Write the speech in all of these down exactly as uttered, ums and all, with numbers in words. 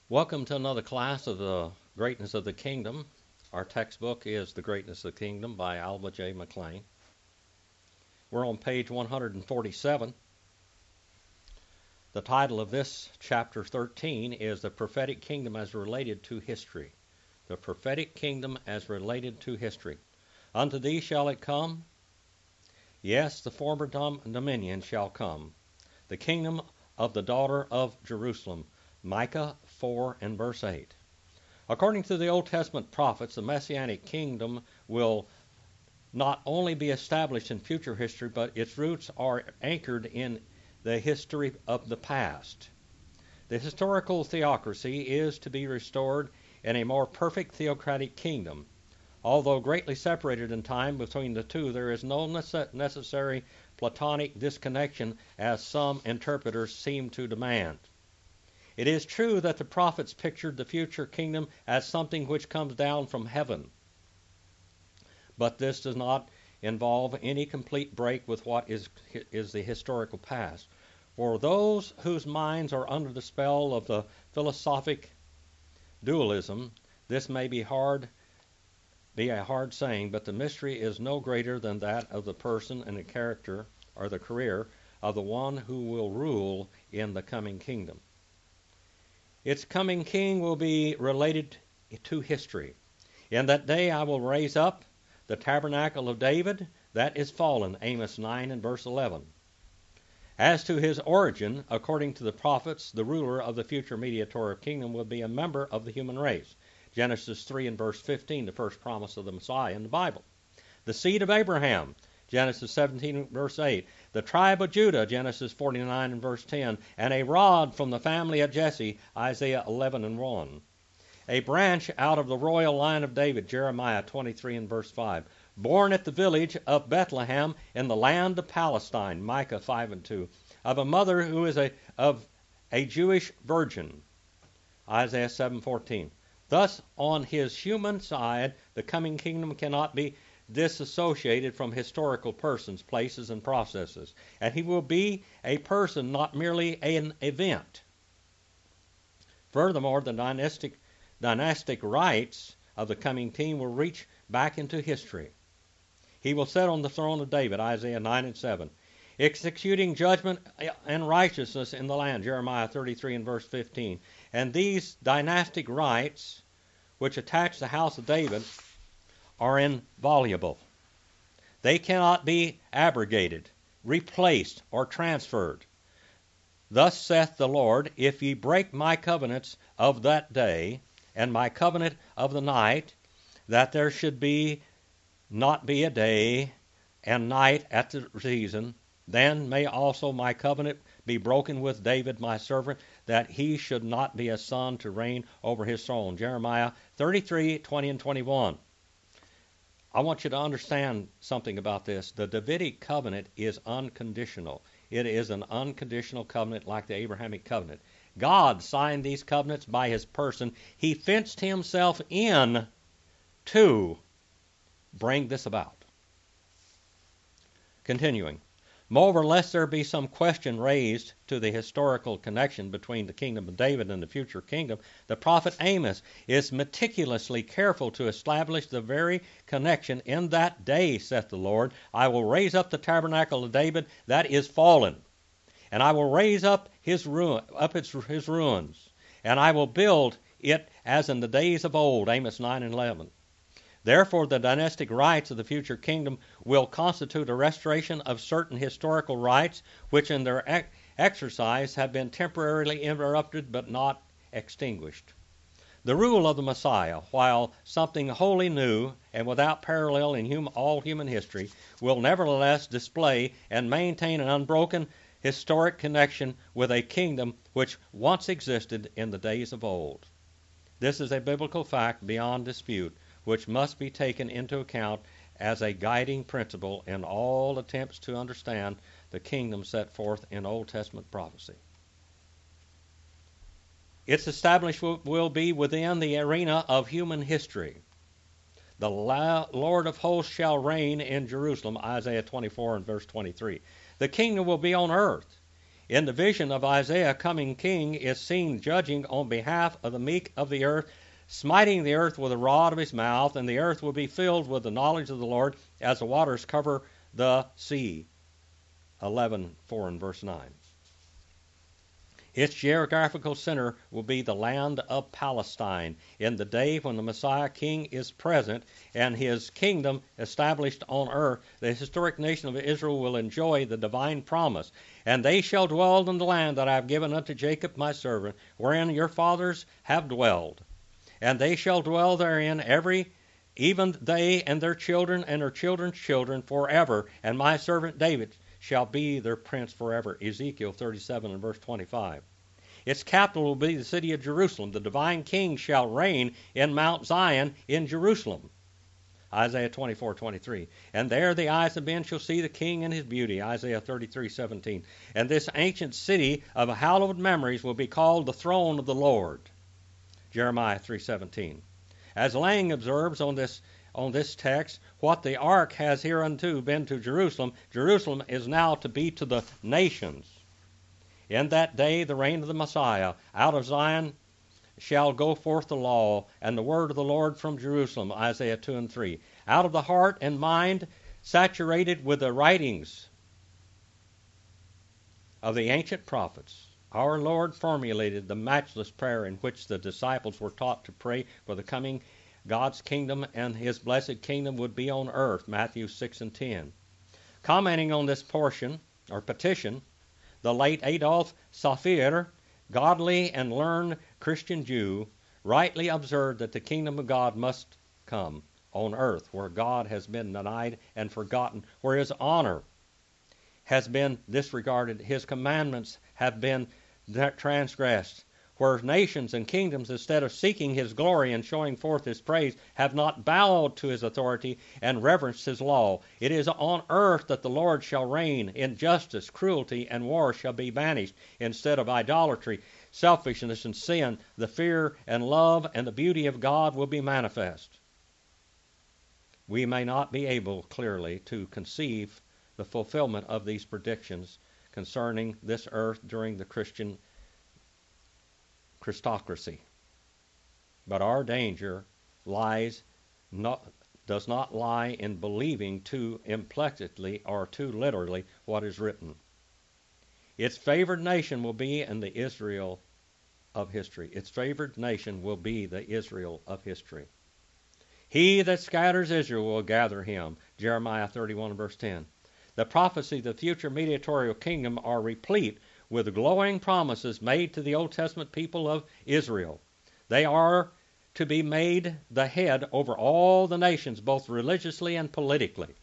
Welcome to another class of the Greatness of the Kingdom. Our textbook is The Greatness of the Kingdom by Alva J. McClain. We're on page one hundred forty-seven. The title of this chapter thirteen is The Prophetic Kingdom as Related to History. The Prophetic Kingdom as Related to History. Unto thee shall it come? Yes, the former dom- dominion shall come. The kingdom of the daughter of Jerusalem. Micah four and verse eight. According to the Old Testament prophets, the Messianic kingdom will not only be established in future history, but its roots are anchored in the history of the past. The historical theocracy is to be restored in a more perfect theocratic kingdom. Although greatly separated in time between the two, there is no necessary Platonic disconnection as some interpreters seem to demand. It is true that the prophets pictured the future kingdom as something which comes down from heaven. But this does not involve any complete break with what is, is the historical past. For those whose minds are under the spell of the philosophic dualism, this may be hard, be a hard saying, but the mystery is no greater than that of the person and the character or the career of the one who will rule in the coming kingdom. Its coming king will be related to history. In that day I will raise up the tabernacle of David that is fallen, Amos nine and verse eleven. As to his origin, according to the prophets, the ruler of the future mediatorial kingdom will be a member of the human race. Genesis three and verse fifteen, the first promise of the Messiah in the Bible. The seed of Abraham, Genesis seventeen verse eight. The tribe of Judah, Genesis forty-nine and verse ten. And a rod from the family of Jesse, Isaiah eleven and one. A branch out of the royal line of David, Jeremiah twenty-three and verse five. Born at the village of Bethlehem in the land of Palestine, Micah five and two. Of a mother who is a of a Jewish virgin, Isaiah seven fourteen. Thus, on his human side, the coming kingdom cannot be disassociated from historical persons, places, and processes. And he will be a person, not merely an event. Furthermore, the dynastic, dynastic rights of the coming king will reach back into history. He will sit on the throne of David, Isaiah nine and seven. Executing judgment and righteousness in the land, Jeremiah thirty-three and verse fifteen. And these dynastic rights, which attach the house of David, are inviolable. They cannot be abrogated, replaced, or transferred. Thus saith the Lord, if ye break my covenants of that day, and my covenant of the night, that there should be not be a day and night at the season, then may also my covenant be broken with David my servant, that he should not be a son to reign over his throne. Jeremiah thirty-three, twenty and twenty-one. I want you to understand something about this. The Davidic covenant is unconditional. It is an unconditional covenant like the Abrahamic covenant. God signed these covenants by his person. He fenced himself in to bring this about. Continuing. Moreover, lest there be some question raised to the historical connection between the kingdom of David and the future kingdom, the prophet Amos is meticulously careful to establish the very connection. In that day, saith the Lord, I will raise up the tabernacle of David that is fallen, and I will raise up his ruin, up its, his ruins, and I will build it as in the days of old, Amos nine and eleven. Therefore, the dynastic rights of the future kingdom will constitute a restoration of certain historical rights which in their ex- exercise have been temporarily interrupted but not extinguished. The rule of the Messiah, while something wholly new and without parallel in hum- all human history, will nevertheless display and maintain an unbroken historic connection with a kingdom which once existed in the days of old. This is a biblical fact beyond dispute, which must be taken into account as a guiding principle in all attempts to understand the kingdom set forth in Old Testament prophecy. Its establishment will be within the arena of human history. The Lord of hosts shall reign in Jerusalem, Isaiah twenty-four and verse twenty-three. The kingdom will be on earth. in the vision of Isaiah, coming king is seen judging on behalf of the meek of the earth, smiting the earth with the rod of his mouth, and the earth will be filled with the knowledge of the Lord as the waters cover the sea. eleven four and verse nine. Its geographical center will be the land of Palestine in the day when the Messiah King is present and his kingdom established on earth. The historic nation of Israel will enjoy the divine promise. And they shall dwell in the land that I have given unto Jacob my servant, wherein your fathers have dwelled. And they shall dwell therein, every even they and their children and their children's children forever. And my servant David shall be their prince forever. Ezekiel thirty-seven and verse twenty-five. Its capital will be the city of Jerusalem. The divine king shall reign in Mount Zion in Jerusalem. Isaiah twenty-four twenty-three. And there the eyes of men shall see the king in his beauty. Isaiah thirty-three seventeen. And this ancient city of hallowed memories will be called the throne of the Lord. Jeremiah three seventeen. As Lang observes on this on this text, what the ark has hereunto been to Jerusalem, Jerusalem is now to be to the nations. In that day, the reign of the Messiah, out of Zion shall go forth the law, and the word of the Lord from Jerusalem, Isaiah two and three. Out of the heart and mind, saturated with the writings of the ancient prophets, our Lord formulated the matchless prayer in which the disciples were taught to pray for the coming God's kingdom and his blessed kingdom would be on earth, Matthew six and ten. Commenting on this portion, or petition, the late Adolf Saphir, godly and learned Christian Jew, rightly observed that the kingdom of God must come on earth, where God has been denied and forgotten, where his honor has been disregarded, his commandments have been transgressed, where nations and kingdoms, instead of seeking his glory and showing forth his praise, have not bowed to his authority and reverenced his law. It is on earth that the Lord shall reign. Injustice, cruelty, and war shall be banished. Instead of idolatry, selfishness, and sin, the fear and love and the beauty of God will be manifest. We may not be able clearly to conceive the fulfillment of these predictions concerning this earth during the Christian Christocracy. But our danger lies not, does not lie in believing too implicitly or too literally what is written. Its favored nation will be in the Israel of history. Its favored nation will be the Israel of history. He that scatters Israel will gather him. Jeremiah thirty-one verse ten. The prophecy of the future mediatorial kingdom are replete with glowing promises made to the Old Testament people of Israel. They are to be made the head over all the nations, both religiously and politically.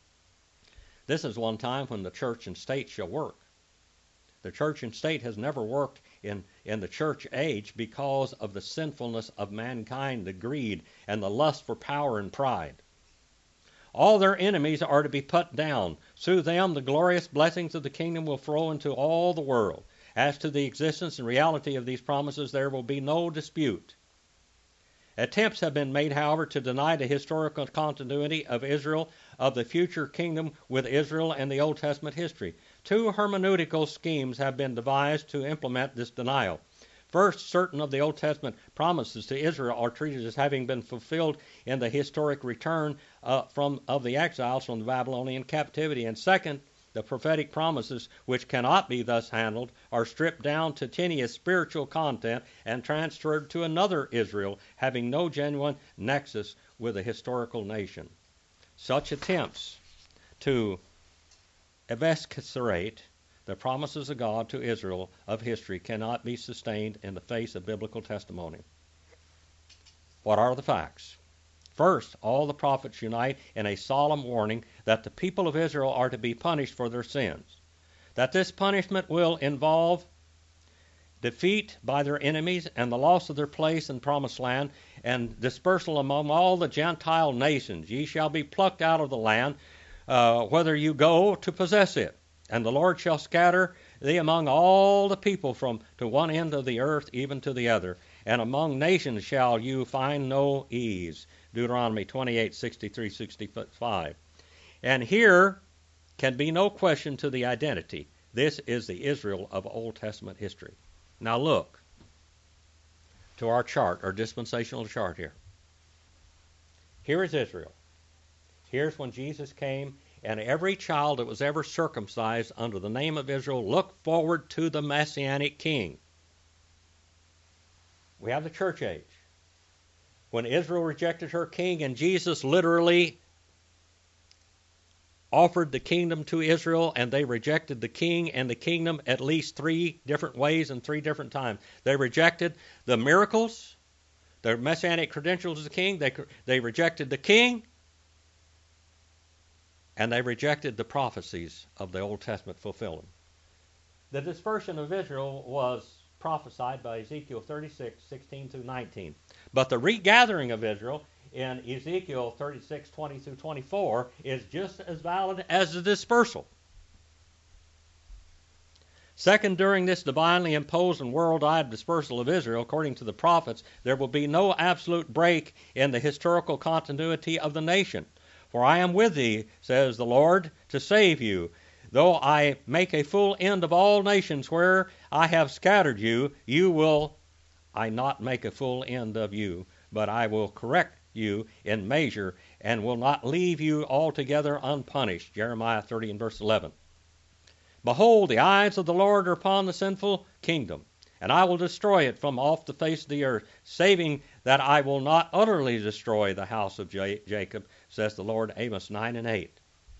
This is one time when the church and state shall work. The church and state has never worked in, in the church age because of the sinfulness of mankind, the greed, and the lust for power and pride. All their enemies are to be put down. Through them, the glorious blessings of the kingdom will flow into all the world. As to the existence and reality of these promises, there will be no dispute. Attempts have been made, however, to deny the historical continuity of Israel, of the future kingdom with Israel and the Old Testament history. Two hermeneutical schemes have been devised to implement this denial. First, certain of the Old Testament promises to Israel are treated as having been fulfilled in the historic return uh, from of the exiles from the Babylonian captivity. And second, the prophetic promises, which cannot be thus handled, are stripped down to tenuous spiritual content and transferred to another Israel, having no genuine nexus with the historical nation. Such attempts to eviscerate the promises of God to Israel of history cannot be sustained in the face of biblical testimony. What are the facts? First, all the prophets unite in a solemn warning that the people of Israel are to be punished for their sins, that this punishment will involve defeat by their enemies and the loss of their place in promised land and dispersal among all the Gentile nations. Ye shall be plucked out of the land, uh, whether you go to possess it. And the Lord shall scatter thee among all the people from to one end of the earth even to the other. And among nations shall you find no ease. Deuteronomy twenty-eight, sixty-three, sixty-five. And here can be no question to the identity, This is the Israel of Old Testament history. Now look to our chart, our dispensational chart here. Here is Israel. Here's when Jesus came, and every child that was ever circumcised under the name of Israel looked forward to the Messianic King. We have the church age, when Israel rejected her king, and Jesus literally offered the kingdom to Israel, and they rejected the king and the kingdom at least three different ways and three different times. They rejected the miracles, the messianic credentials of the king. They, they rejected the king, and they rejected the prophecies of the Old Testament fulfilling. The dispersion of Israel was prophesied by Ezekiel thirty-six, sixteen through nineteen. But the regathering of Israel in Ezekiel thirty-six, twenty through twenty-four is just as valid as the dispersal. Second, during this divinely imposed and worldwide dispersal of Israel, according to the prophets, there will be no absolute break in the historical continuity of the nation. For I am with thee, says the Lord, to save you. Though I make a full end of all nations where I have scattered you, you will I not make a full end of you, but I will correct you in measure, and will not leave you altogether unpunished. Jeremiah thirty and verse eleven. Behold, the eyes of the Lord are upon the sinful kingdom, and I will destroy it from off the face of the earth, saving that I will not utterly destroy the house of Jacob, says the Lord. Amos nine and eight.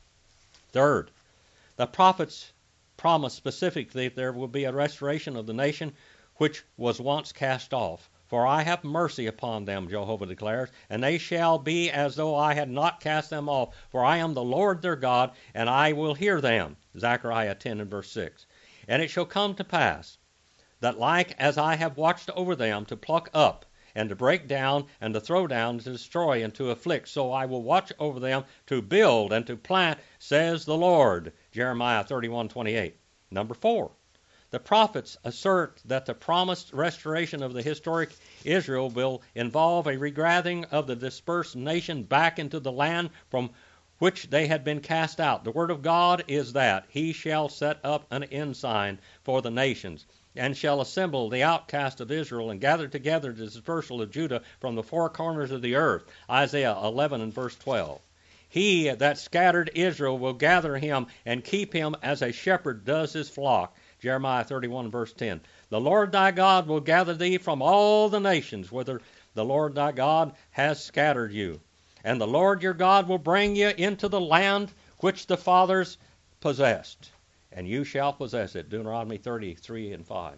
Third, the prophets promise specifically that there will be a restoration of the nation which was once cast off. For I have mercy upon them, Jehovah declares, and they shall be as though I had not cast them off. For I am the Lord their God, and I will hear them. Zechariah ten and verse six. And it shall come to pass that like as I have watched over them to pluck up, and to break down, and to throw down, to destroy, and to afflict, so I will watch over them to build and to plant, says the Lord. Jeremiah thirty-one twenty-eight. Number four, the prophets assert that the promised restoration of the historic Israel will involve a regathering of the dispersed nation back into the land from which they had been cast out. The word of God is that he shall set up an ensign for the nations, and shall assemble the outcast of Israel, and gather together the dispersal of Judah from the four corners of the earth. Isaiah eleven and verse twelve. He that scattered Israel will gather him, and keep him as a shepherd does his flock. Jeremiah thirty-one verse ten. The Lord thy God will gather thee from all the nations, whither the Lord thy God has scattered you. And the Lord your God will bring you into the land which the fathers possessed, and you shall possess it. Deuteronomy thirty-three and five.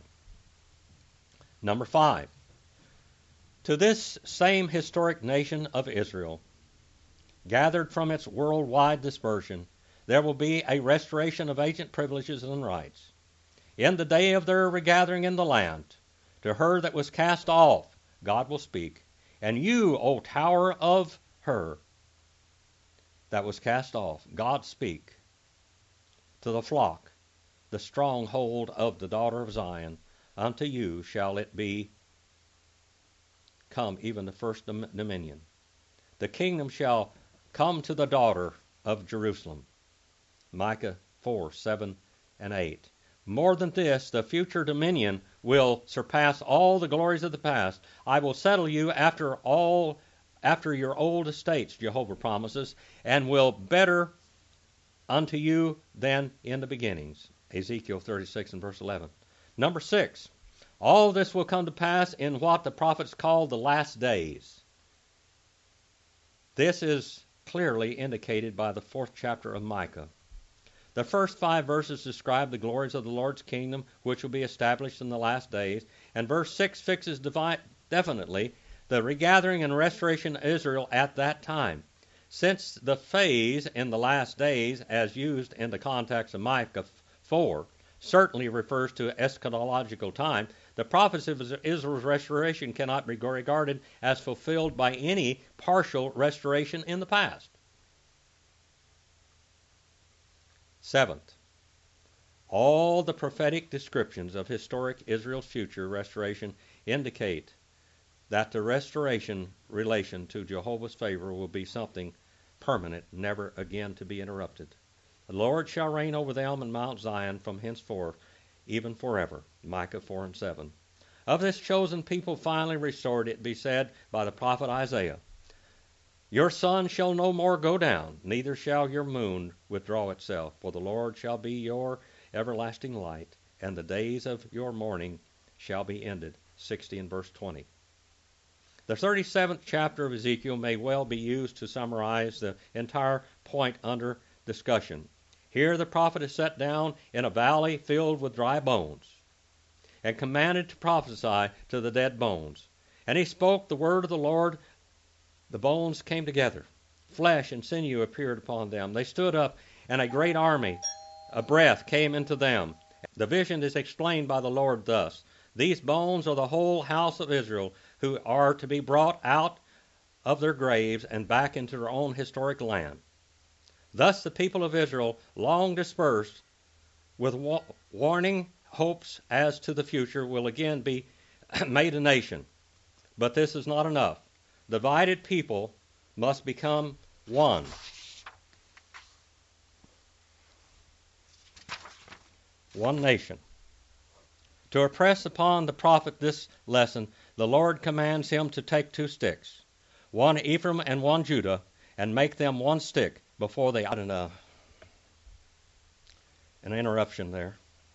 Number five. To this same historic nation of Israel, gathered from its worldwide dispersion, there will be a restoration of ancient privileges and rights. In the day of their regathering in the land, to her that was cast off, God will speak. And you, O tower of her that was cast off, God speak. To the flock, the stronghold of the daughter of Zion, unto you shall it be come, even the first dominion. The kingdom shall come to the daughter of Jerusalem. Micah four, seven, and eight. More than this, the future dominion will surpass all the glories of the past. I will settle you after all, after your old estates, Jehovah promises, and will better unto you than in the beginnings. Ezekiel thirty-six and verse eleven. Number six, all this will come to pass in what the prophets call the last days. This is clearly indicated by the fourth chapter of Micah. The first five verses describe the glories of the Lord's kingdom, which will be established in the last days, and verse six fixes devi- definitely the regathering and restoration of Israel at that time. Since the phase in the last days, as used in the context of Micah four, certainly refers to eschatological time, the prophecy of Israel's restoration cannot be regarded as fulfilled by any partial restoration in the past. Seventh, all the prophetic descriptions of historic Israel's future restoration indicate that the restoration relation to Jehovah's favor will be something permanent, never again to be interrupted. The Lord shall reign over them in Mount Zion from henceforth, even forever. Micah four and seven. Of this chosen people finally restored, it be said by the prophet Isaiah, your sun shall no more go down, neither shall your moon withdraw itself, for the Lord shall be your everlasting light, and the days of your mourning shall be ended. sixty and verse twenty. The thirty-seventh chapter of Ezekiel may well be used to summarize the entire point under discussion. Here the prophet is set down in a valley filled with dry bones, and commanded to prophesy to the dead bones. And he spoke the word of the Lord. The bones came together. Flesh and sinew appeared upon them. They stood up, and a great army, a breath, came into them. The vision is explained by the Lord thus. These bones are the whole house of Israel, who are to be brought out of their graves and back into their own historic land. Thus the people of Israel, long dispersed, with wa- warning hopes as to the future, will again be made a nation. But this is not enough. Divided people must become one. One nation. To impress upon the prophet this lesson, the Lord commands him to take two sticks, one Ephraim and one Judah, and make them one stick before they... I don't know. An interruption there.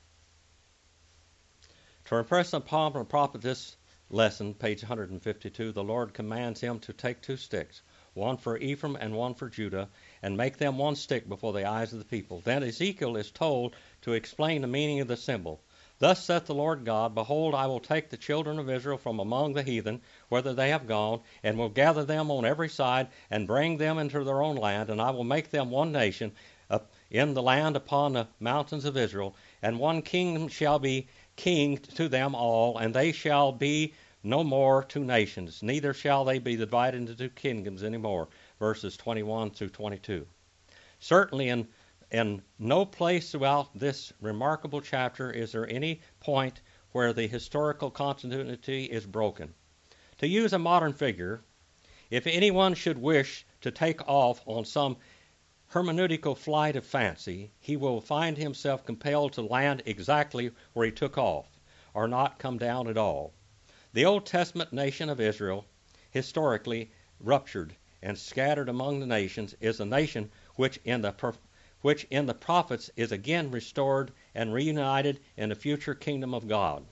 To impress upon the prophet this lesson, page one fifty-two, the Lord commands him to take two sticks, one for Ephraim and one for Judah, and make them one stick before the eyes of the people. Then Ezekiel is told to explain the meaning of the symbol. Thus saith the Lord God, behold, I will take the children of Israel from among the heathen, whither they have gone, and will gather them on every side, and bring them into their own land, and I will make them one nation up in the land upon the mountains of Israel, and one kingdom shall be king to them all, and they shall be no more two nations, neither shall they be divided into two kingdoms any more. Verses twenty-one through twenty-two. Certainly in In no place throughout this remarkable chapter is there any point where the historical continuity is broken. To use a modern figure, if anyone should wish to take off on some hermeneutical flight of fancy, he will find himself compelled to land exactly where he took off, or not come down at all. The Old Testament nation of Israel, historically ruptured and scattered among the nations, is a nation which in the per- which in the prophets is again restored and reunited in the future kingdom of God.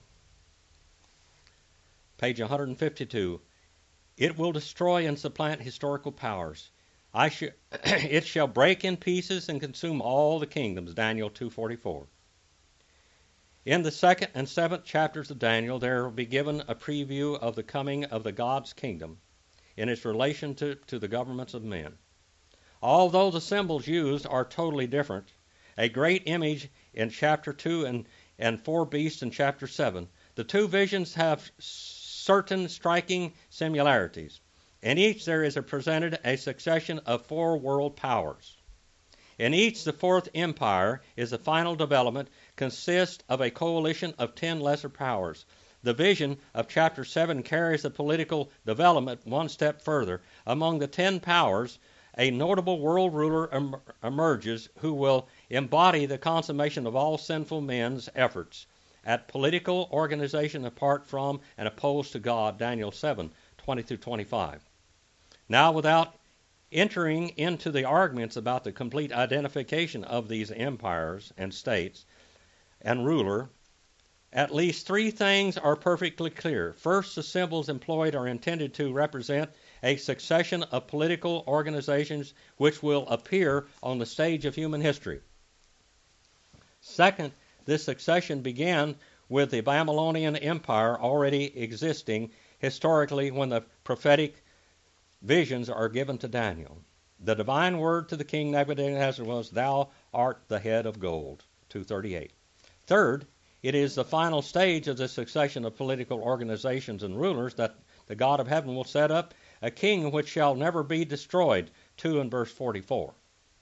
Page one fifty-two. It will destroy and supplant historical powers. I sh- it shall break in pieces and consume all the kingdoms. Daniel two forty-four. In the second and seventh chapters of Daniel, there will be given a preview of the coming of the God's kingdom in its relation to, to the governments of men. Although the symbols used are totally different, a great image in chapter two and, and four beasts in chapter seven, the two visions have certain striking similarities. In each there is a presented a succession of four world powers. In each, the fourth empire is the final development, consists of a coalition of ten lesser powers. The vision of chapter seven carries the political development one step further. Among the ten powers, a notable world ruler em- emerges who will embody the consummation of all sinful men's efforts at political organization apart from and opposed to God. Daniel seven twenty through twenty-five. Now, without entering into the arguments about the complete identification of these empires and states and ruler, at least three things are perfectly clear. First, the symbols employed are intended to represent a succession of political organizations which will appear on the stage of human history. Second, this succession began with the Babylonian Empire already existing historically when the prophetic visions are given to Daniel. The divine word to the king Nebuchadnezzar was, "Thou art the head of gold," two thirty-eight. Third, it is the final stage of this succession of political organizations and rulers that the God of heaven will set up a king which shall never be destroyed, two in verse forty-four.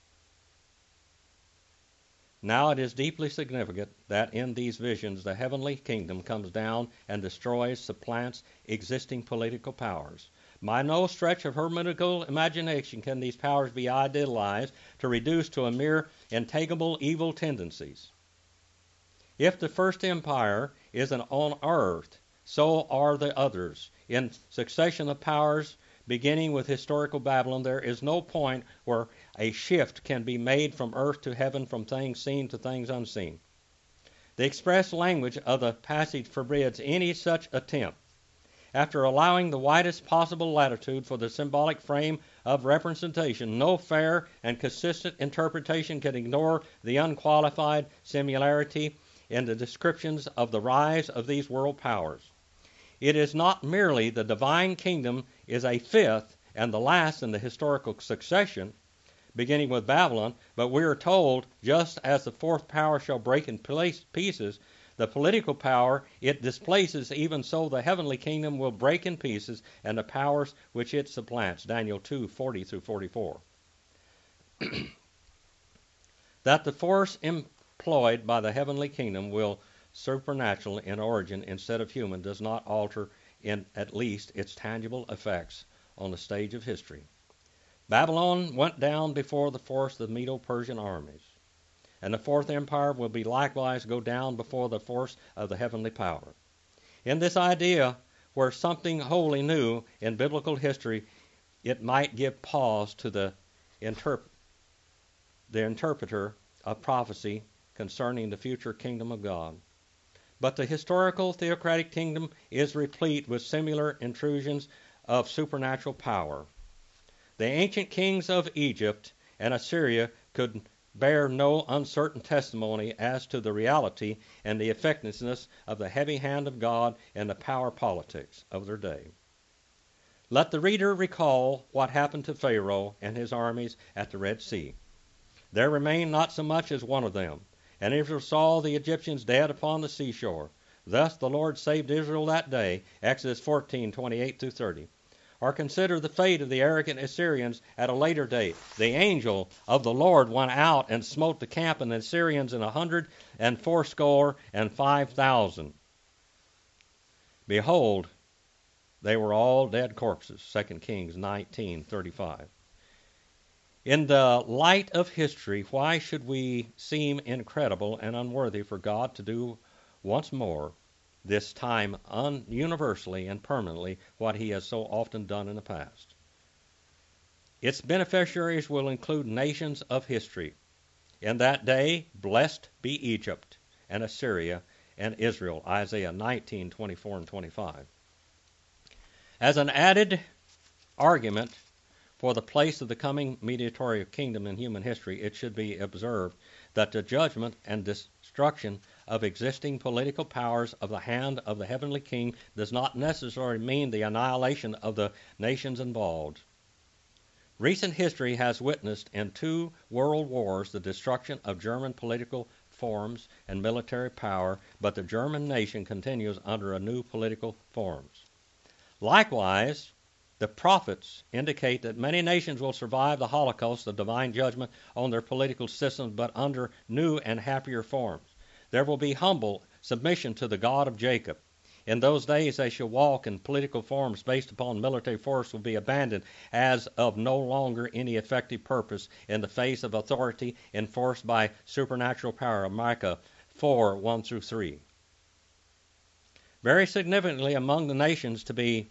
Now it is deeply significant that in these visions the heavenly kingdom comes down and destroys, supplants existing political powers. By no stretch of hermeneutical imagination can these powers be idealized to reduce to a mere intangible evil tendencies. If the first empire is an on earth, so are the others. In succession of powers, beginning with historical Babylon, there is no point where a shift can be made from earth to heaven, from things seen to things unseen. The express language of the passage forbids any such attempt. After allowing the widest possible latitude for the symbolic frame of representation, no fair and consistent interpretation can ignore the unqualified similarity in the descriptions of the rise of these world powers. It is not merely the divine kingdom is a fifth and the last in the historical succession, beginning with Babylon, but we are told, just as the fourth power shall break in pieces the political power it displaces, even so the heavenly kingdom will break in pieces, and the powers which it supplants. Daniel two forty through forty-four. That the force employed by the heavenly kingdom will supernatural in origin instead of human does not alter in at least its tangible effects on the stage of history. Babylon went down before the force of the Medo-Persian armies, and the fourth empire will be likewise go down before the force of the heavenly power. In this idea, where something wholly new in biblical history, it might give pause to the, interp- the interpreter of prophecy concerning the future kingdom of God. But the historical theocratic kingdom is replete with similar intrusions of supernatural power. The ancient kings of Egypt and Assyria could bear no uncertain testimony as to the reality and the effectiveness of the heavy hand of God and the power politics of their day. Let the reader recall what happened to Pharaoh and his armies at the Red Sea. There remained not so much as one of them, and Israel saw the Egyptians dead upon the seashore. Thus the Lord saved Israel that day, Exodus fourteen twenty-eight through thirty. Or consider the fate of the arrogant Assyrians at a later date. The angel of the Lord went out and smote the camp of the Assyrians in a hundred and fourscore and five thousand. Behold, they were all dead corpses. Second Kings nineteen thirty-five. In the light of history, why should we seem incredible and unworthy for God to do once more, this time un- universally and permanently, what he has so often done in the past? Its beneficiaries will include nations of history. In that day, blessed be Egypt and Assyria and Israel, Isaiah nineteen twenty-four and twenty-five. As an added argument for the place of the coming mediatorial kingdom in human history, it should be observed that the judgment and destruction of existing political powers of the hand of the heavenly king does not necessarily mean the annihilation of the nations involved. Recent history has witnessed in two world wars the destruction of German political forms and military power, but the German nation continues under a new political forms. Likewise, the prophets indicate that many nations will survive the Holocaust of divine judgment on their political systems, but under new and happier forms. There will be humble submission to the God of Jacob. In those days they shall walk in political forms based upon military force will be abandoned as of no longer any effective purpose in the face of authority enforced by supernatural power. Micah four, one through three. Very significantly, among the nations to be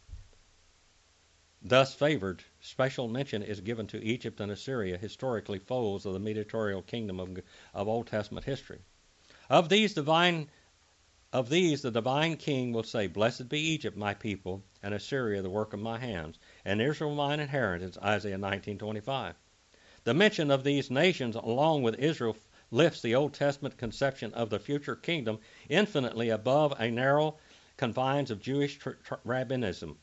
thus favored, special mention is given to Egypt and Assyria, historically foes of the mediatorial kingdom of, of Old Testament history. Of these divine Of these the divine king will say, Blessed be Egypt, my people, and Assyria, the work of my hands, and Israel, mine inheritance, Isaiah nineteen twenty-five. The mention of these nations, along with Israel, lifts the Old Testament conception of the future kingdom infinitely above a narrow confines of Jewish tr- tr- rabbinism.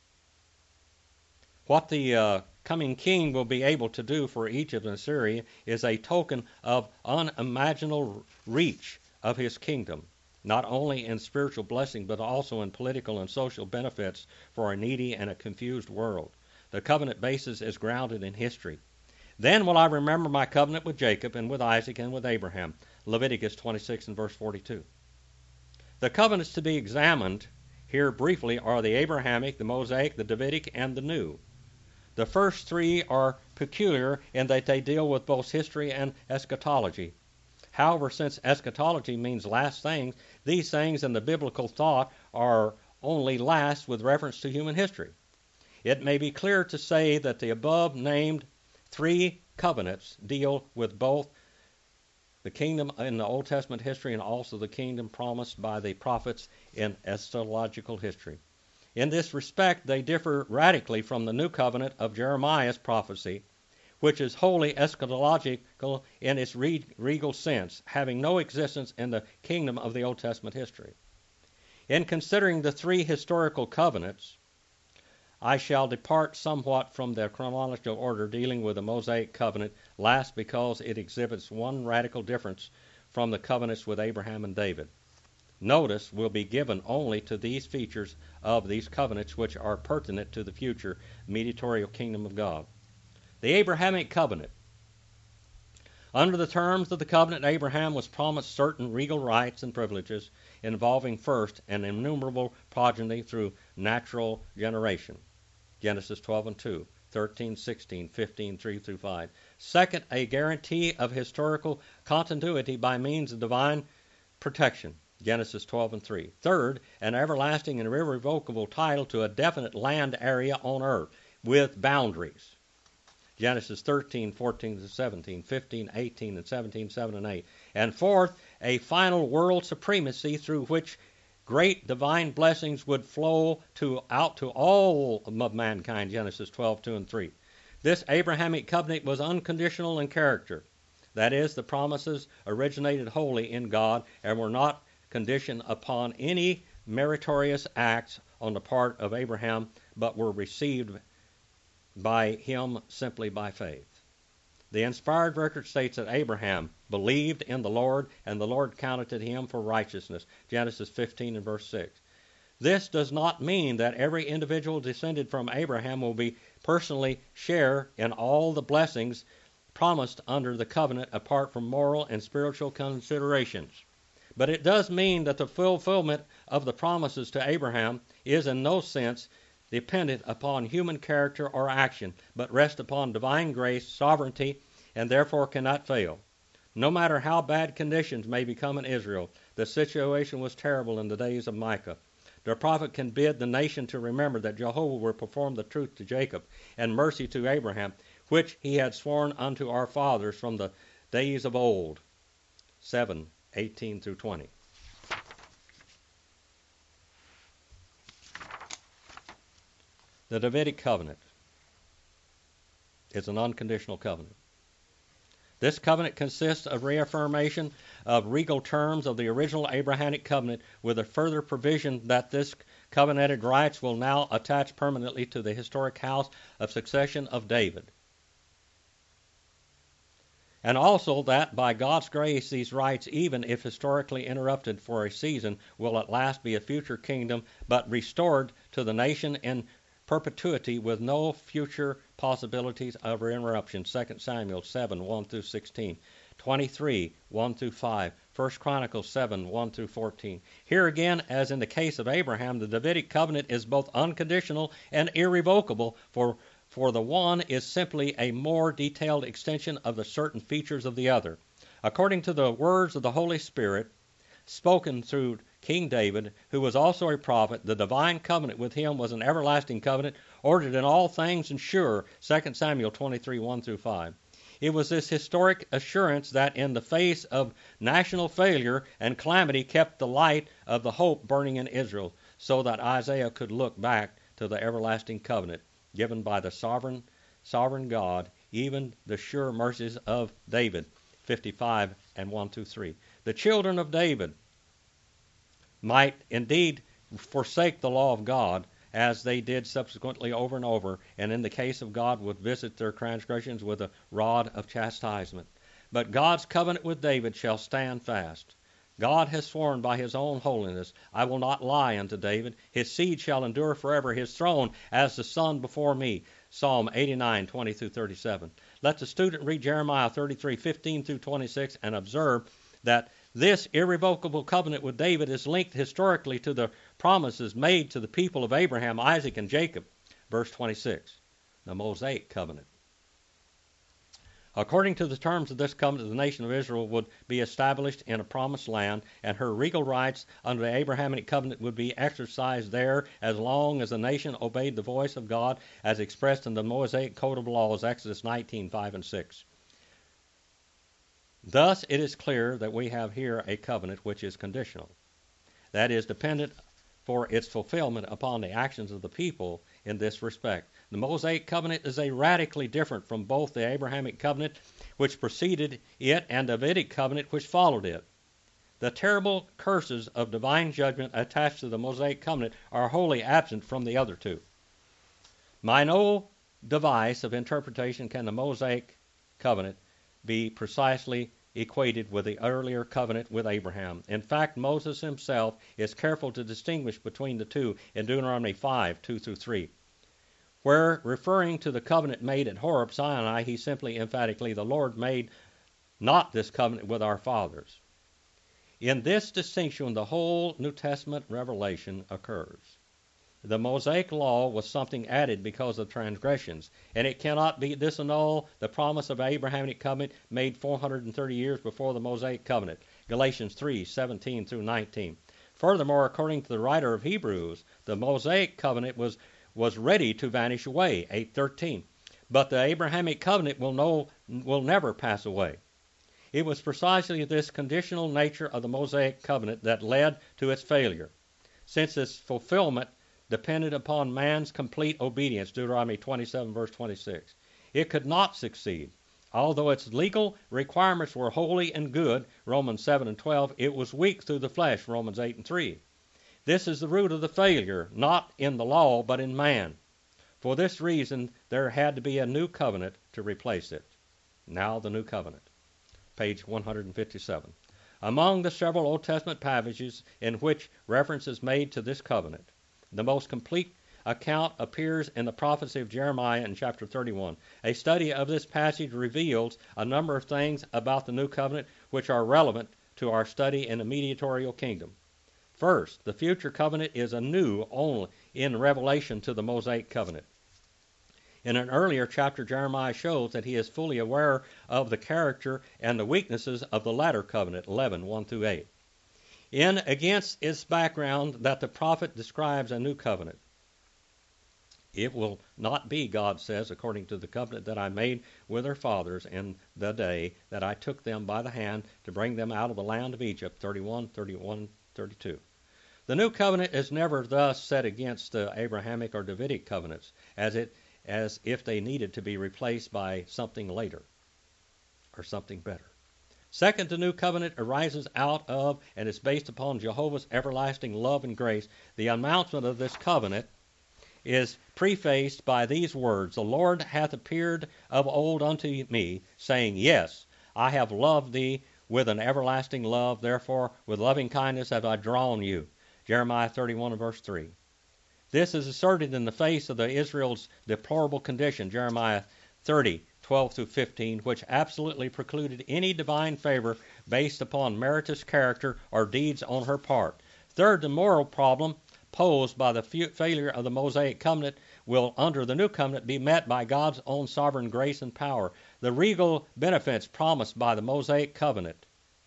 What the uh, coming king will be able to do for Egypt and Assyria is a token of unimaginable reach of his kingdom, not only in spiritual blessing, but also in political and social benefits for a needy and a confused world. The covenant basis is grounded in history. Then will I remember my covenant with Jacob and with Isaac and with Abraham. Leviticus twenty-six and verse forty-two. The covenants to be examined here briefly are the Abrahamic, the Mosaic, the Davidic, and the New. The first three are peculiar in that they deal with both history and eschatology. However, since eschatology means last things, these things in the biblical thought are only last with reference to human history. It may be clear to say that the above named three covenants deal with both the kingdom in the Old Testament history and also the kingdom promised by the prophets in eschatological history. In this respect, they differ radically from the New Covenant of Jeremiah's prophecy, which is wholly eschatological in its regal sense, having no existence in the kingdom of the Old Testament history. In considering the three historical covenants, I shall depart somewhat from their chronological order dealing with the Mosaic covenant, last because it exhibits one radical difference from the covenants with Abraham and David. Notice will be given only to these features of these covenants which are pertinent to the future mediatorial kingdom of God. The Abrahamic covenant. Under the terms of the covenant, Abraham was promised certain regal rights and privileges involving first an innumerable progeny through natural generation. Genesis twelve and two, thirteen, sixteen, fifteen, three through five. Second, a guarantee of historical continuity by means of divine protection. Genesis twelve and three. Third, an everlasting and irrevocable title to a definite land area on earth with boundaries. Genesis thirteen, fourteen to seventeen, fifteen, eighteen, and seventeen, seven and eight. And fourth, a final world supremacy through which great divine blessings would flow to out to all of mankind. Genesis twelve, two and three. This Abrahamic covenant was unconditional in character. That is, the promises originated wholly in God and were not conditioned upon any meritorious acts on the part of Abraham, but were received by him simply by faith. The inspired record states that Abraham believed in the Lord, and the Lord counted it him for righteousness. Genesis fifteen and verse six. This does not mean that every individual descended from Abraham will be personally share in all the blessings promised under the covenant apart from moral and spiritual considerations. But it does mean that the fulfillment of the promises to Abraham is in no sense dependent upon human character or action, but rests upon divine grace, sovereignty, and therefore cannot fail. No matter how bad conditions may become in Israel, the situation was terrible in the days of Micah. The prophet can bid the nation to remember that Jehovah will perform the truth to Jacob and mercy to Abraham, which he had sworn unto our fathers from the days of old. seven, eighteen through twenty. The Davidic covenant is an unconditional covenant. This covenant consists of reaffirmation of regal terms of the original Abrahamic covenant with a further provision that this covenanted rights will now attach permanently to the historic house of succession of David. And also that by God's grace these rights, even if historically interrupted for a season, will at last be a future kingdom, but restored to the nation in perpetuity with no future possibilities of interruption. Second Samuel seven, one through sixteen, twenty-three, one through five, First Chronicles seven, one through fourteen. Here again, as in the case of Abraham, the Davidic covenant is both unconditional and irrevocable, for, for the one is simply a more detailed extension of the certain features of the other. According to the words of the Holy Spirit, spoken through King David, who was also a prophet, the divine covenant with him was an everlasting covenant, ordered in all things and sure. Second Samuel twenty-three, one through five. It was this historic assurance that in the face of national failure and calamity kept the light of the hope burning in Israel, so that Isaiah could look back to the everlasting covenant given by the sovereign, sovereign God, even the sure mercies of David, fifty-five and one through three. The children of David might indeed forsake the law of God, as they did subsequently over and over, and in the case of God would visit their transgressions with a rod of chastisement. But God's covenant with David shall stand fast. God has sworn by his own holiness, I will not lie unto David. His seed shall endure forever, his throne as the sun before me. Psalm eighty-nine, twenty through thirty-seven. Let the student read Jeremiah thirty-three, fifteen through twenty-six and observe that This irrevocable covenant with David is linked historically to the promises made to the people of Abraham, Isaac, and Jacob. Verse twenty-six, the Mosaic covenant. According to the terms of this covenant, the nation of Israel would be established in a promised land, and her regal rights under the Abrahamic covenant would be exercised there as long as the nation obeyed the voice of God as expressed in the Mosaic Code of Laws, Exodus nineteen, five and six. Thus, it is clear that we have here a covenant which is conditional, that is, dependent for its fulfillment upon the actions of the people in this respect. The Mosaic covenant is a radically different from both the Abrahamic covenant which preceded it and the Davidic covenant which followed it. The terrible curses of divine judgment attached to the Mosaic covenant are wholly absent from the other two. By no device of interpretation can the Mosaic covenant be precisely equated with the earlier covenant with Abraham. In fact, Moses himself is careful to distinguish between the two in Deuteronomy five, two through three, where, referring to the covenant made at Horeb, Sinai, he simply emphatically, the Lord made not this covenant with our fathers. In this distinction, the whole New Testament revelation occurs. The Mosaic law was something added because of transgressions, and it cannot be disannul the promise of Abrahamic covenant made four hundred thirty years before the Mosaic covenant, Galatians three, seventeen through nineteen. Furthermore, according to the writer of Hebrews, the Mosaic covenant was, was ready to vanish away, eight thirteen, but the Abrahamic covenant will, no, will never pass away. It was precisely this conditional nature of the Mosaic covenant that led to its failure, since its fulfillment depended upon man's complete obedience, Deuteronomy twenty-seven, verse twenty-six. It could not succeed. Although its legal requirements were holy and good, Romans seven and twelve, it was weak through the flesh, Romans eight and three. This is the root of the failure, not in the law, but in man. For this reason, there had to be a new covenant to replace it. Now the new covenant. Page one hundred fifty-seven. Among the several Old Testament passages in which reference is made to this covenant, the most complete account appears in the prophecy of Jeremiah in chapter thirty-one. A study of this passage reveals a number of things about the new covenant which are relevant to our study in the mediatorial kingdom. First, the future covenant is anew only in revelation to the Mosaic covenant. In an earlier chapter, Jeremiah shows that he is fully aware of the character and the weaknesses of the latter covenant, eleven, one through eight. In against its background that the prophet describes a new covenant. It will not be, God says, according to the covenant that I made with their fathers in the day that I took them by the hand to bring them out of the land of Egypt, thirty-one, thirty-one, thirty-two. The new covenant is never thus set against the Abrahamic or Davidic covenants, as it as if they needed to be replaced by something later or something better. Second, the new covenant arises out of and is based upon Jehovah's everlasting love and grace. The announcement of this covenant is prefaced by these words, the Lord hath appeared of old unto me, saying, Yes, I have loved thee with an everlasting love, therefore with loving kindness have I drawn you. Jeremiah thirty-one and verse three. This is asserted in the face of the Israel's deplorable condition, Jeremiah thirty, twelve through fifteen, which absolutely precluded any divine favor based upon meritorious character or deeds on her part. Third, the moral problem posed by the failure of the Mosaic covenant will, under the new covenant, be met by God's own sovereign grace and power. The regal benefits promised by the Mosaic covenant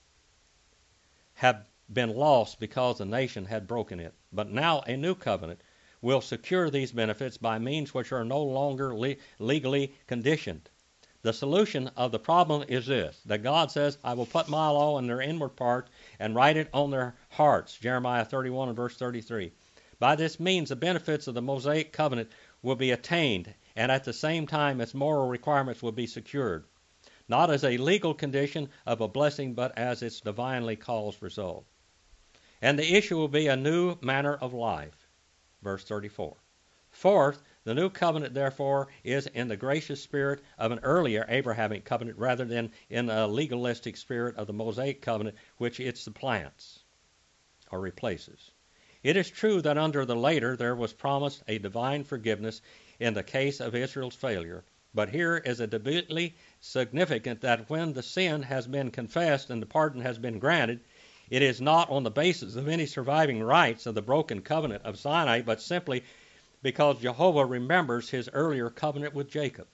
have been lost because the nation had broken it. But now a new covenant will secure these benefits by means which are no longer le- legally conditioned. The solution of the problem is this, that God says, I will put my law in their inward part and write it on their hearts, Jeremiah thirty-one and verse thirty-three. By this means, the benefits of the Mosaic covenant will be attained, and at the same time its moral requirements will be secured, not as a legal condition of a blessing, but as its divinely caused result. And the issue will be a new manner of life, verse thirty-four. Fourth, the new covenant, therefore, is in the gracious spirit of an earlier Abrahamic covenant rather than in a legalistic spirit of the Mosaic covenant, which it supplants or replaces. It is true that under the later there was promised a divine forgiveness in the case of Israel's failure, but here is it deeply significant that when the sin has been confessed and the pardon has been granted, It is not on the basis of any surviving rights of the broken covenant of Sinai, but simply because Jehovah remembers his earlier covenant with Jacob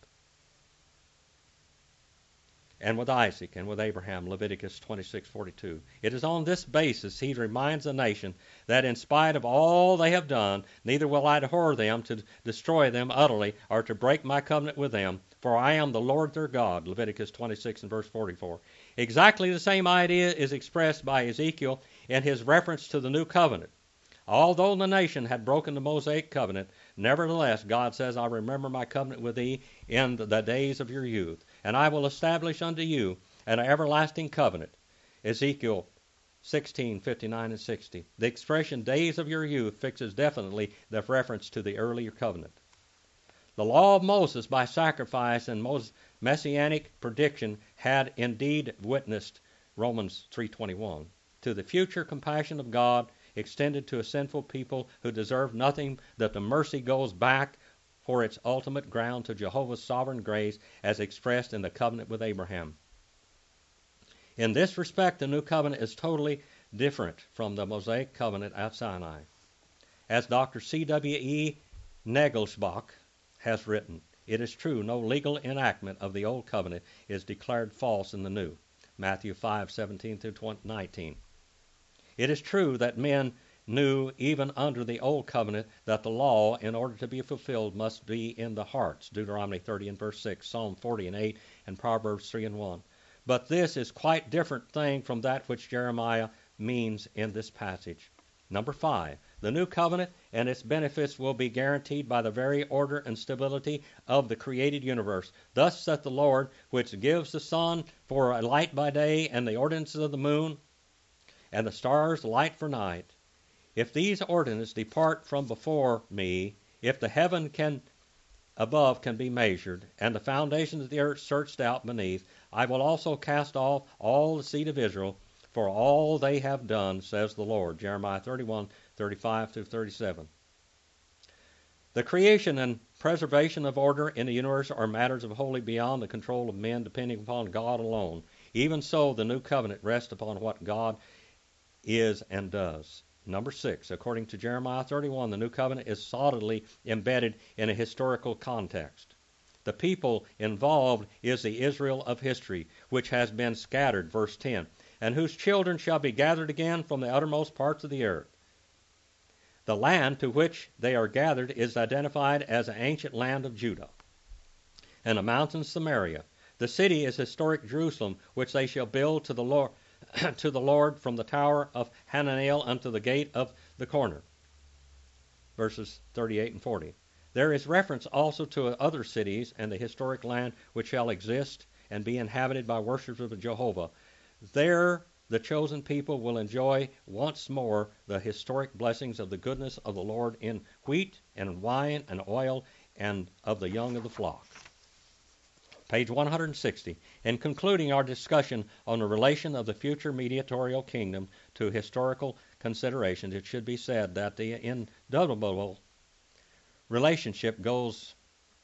and with Isaac and with Abraham, Leviticus twenty-six forty-two. It is on this basis he reminds the nation that in spite of all they have done, neither will I abhor them to destroy them utterly or to break my covenant with them, for I am the Lord their God, Leviticus twenty-six and verse forty-four. Exactly the same idea is expressed by Ezekiel in his reference to the new covenant. Although the nation had broken the Mosaic covenant, nevertheless God says, I remember my covenant with thee in the days of your youth, and I will establish unto you an everlasting covenant. Ezekiel sixteen fifty-nine and sixty. The expression days of your youth fixes definitely the reference to the earlier covenant. The law of Moses by sacrifice and messianic prediction had indeed witnessed, Romans three twenty-one, to the future compassion of God extended to a sinful people who deserve nothing, that the mercy goes back for its ultimate ground to Jehovah's sovereign grace as expressed in the covenant with Abraham. In this respect, the new covenant is totally different from the Mosaic covenant at Sinai. As Doctor C W E Negelsbach has written, it is true no legal enactment of the old covenant is declared false in the new, Matthew five seventeen through nineteen. It is true that men knew even under the old covenant that the law, in order to be fulfilled, must be in the hearts, Deuteronomy thirty and verse six, Psalm forty and eight, and Proverbs three and one. But this is quite different thing from that which Jeremiah means in this passage. Number five, the new covenant and its benefits will be guaranteed by the very order and stability of the created universe. Thus saith the Lord, which gives the sun for a light by day, and the ordinances of the moon, and the stars light for night. If these ordinances depart from before me, if the heaven can above can be measured, and the foundations of the earth searched out beneath, I will also cast off all the seed of Israel for all they have done, says the Lord. Jeremiah thirty-one, thirty-five through thirty-seven. The creation and preservation of order in the universe are matters of wholly beyond the control of men, depending upon God alone. Even so, the new covenant rests upon what God is and does. Number six, according to Jeremiah thirty-one, the new covenant is solidly embedded in a historical context. The people involved is the Israel of history, which has been scattered, verse ten, and whose children shall be gathered again from the uttermost parts of the earth. The land to which they are gathered is identified as the ancient land of Judah, and the mountains Samaria. The city is historic Jerusalem, which they shall build to the Lord, to the Lord from the tower of Hananel unto the gate of the corner. Verses thirty-eight and forty. There is reference also to other cities and the historic land which shall exist and be inhabited by worshippers of Jehovah. There the chosen people will enjoy once more the historic blessings of the goodness of the Lord in wheat and wine and oil and of the young of the flock. Page one hundred sixty. In concluding our discussion on the relation of the future mediatorial kingdom to historical considerations, it should be said that the indubitable relationship goes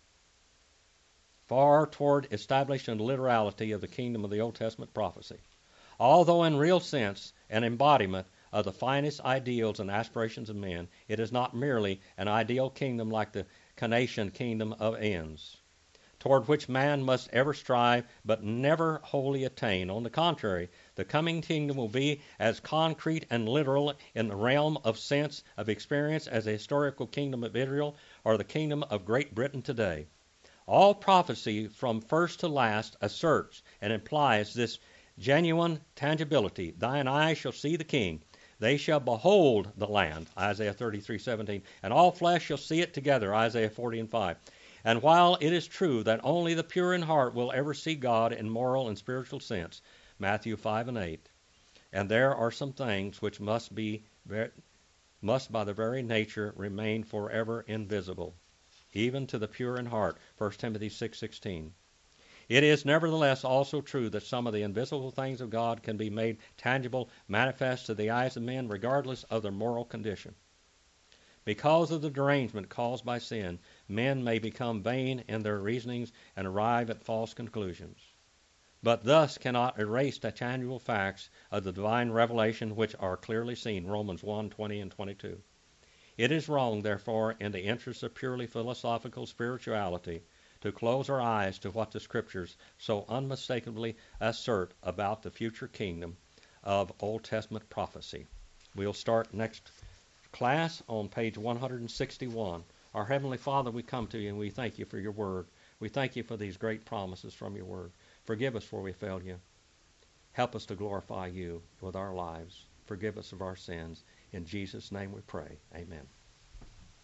far toward establishing the literality of the kingdom of the Old Testament prophecy. Although in real sense an embodiment of the finest ideals and aspirations of men, it is not merely an ideal kingdom like the Canaan kingdom of Enns, toward which man must ever strive, but never wholly attain. On the contrary, the coming kingdom will be as concrete and literal in the realm of sense, of experience, as the historical kingdom of Israel or the kingdom of Great Britain today. All prophecy from first to last asserts and implies this genuine tangibility. Thine eyes shall see the king. They shall behold the land, Isaiah thirty-three seventeen, and all flesh shall see it together, Isaiah forty and five. And while it is true that only the pure in heart will ever see God in moral and spiritual sense, Matthew five and eight, and there are some things which must be must by their very nature remain forever invisible, even to the pure in heart, First Timothy six sixteen. It is nevertheless also true that some of the invisible things of God can be made tangible, manifest to the eyes of men, regardless of their moral condition. Because of the derangement caused by sin, men may become vain in their reasonings and arrive at false conclusions. but thus cannot erase the tangible facts of the divine revelation which are clearly seen, Romans one, twenty and twenty-two. It is wrong, therefore, in the interest of purely philosophical spirituality, to close our eyes to what the Scriptures so unmistakably assert about the future kingdom of Old Testament prophecy. We'll start next class on page one hundred sixty-one. Our Heavenly Father, we come to you and we thank you for your word. We thank you for these great promises from your word. Forgive us for we failed you. Help us to glorify you with our lives. Forgive us of our sins. In Jesus' name we pray. Amen.